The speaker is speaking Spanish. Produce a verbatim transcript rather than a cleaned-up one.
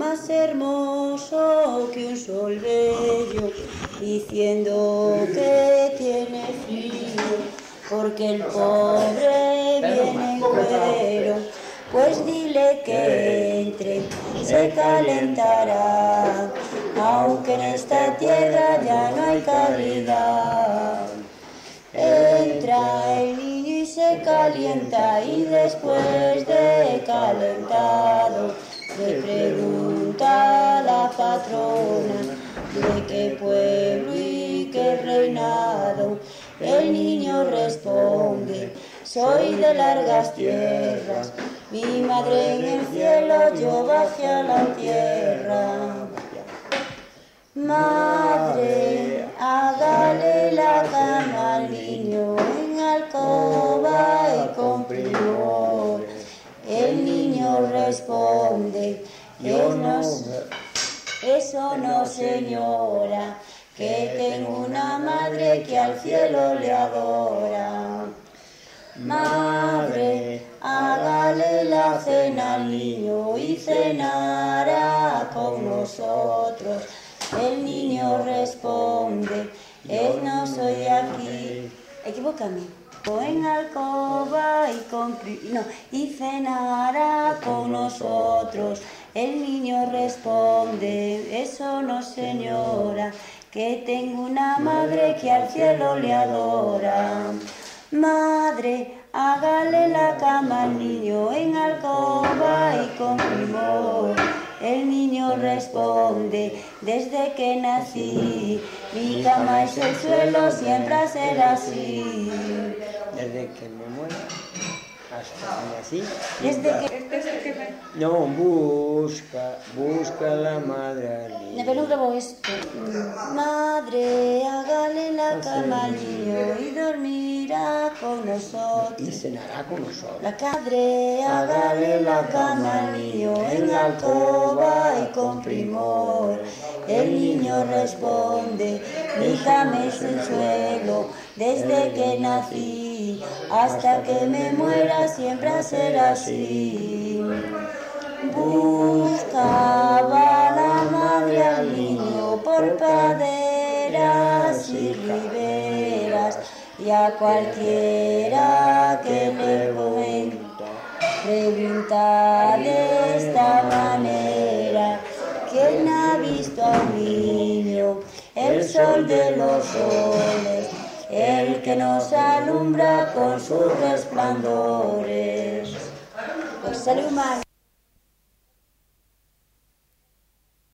más hermoso que un sol bello, diciendo que tiene frío, porque el pobre viene en cuero. Pues dile que entre, se calentará, aunque en esta tierra ya no hay caridad. Entra el niño y se calienta, y después de calentado le pregunta a la patrona de qué pueblo y qué reinado. El niño responde: soy de largas tierras, mi madre en el cielo, yo bajé a la tierra. Madre, hágale la cama al niño en alcoba y con primor. El niño responde: yo no, eso no, señora, que tengo una madre que al cielo le adora. Madre, hágale la cena al niño y cenará con nosotros. El niño responde: él no soy aquí. Equivócame. En alcoba y con no, y cenará con nosotros. El niño responde: eso no, señora, que tengo una madre que al cielo le adora. Madre, hágale la cama al niño en alcoba y con primor. El niño responde: desde que nací, mi cama es el suelo, siempre será así. Desde que me muera hasta que nací. Desde que... No, busca, busca la madre al niño. Pero no grabo esto. Madre, hágale la cama al niño y dormirá con nosotros. Y cenará con nosotros. La madre, hágale la cama al niño en alcoba y con primor. El niño responde: mi cama es el suelo, desde que nací hasta que me muera siempre será así. Buscaba la madre al niño por praderas y riberas, y a cualquiera que le cuenta pregunta de esta manera: ¿quién ha visto al niño, el sol de los soles, el que nos alumbra con sus resplandores? Pues salud más.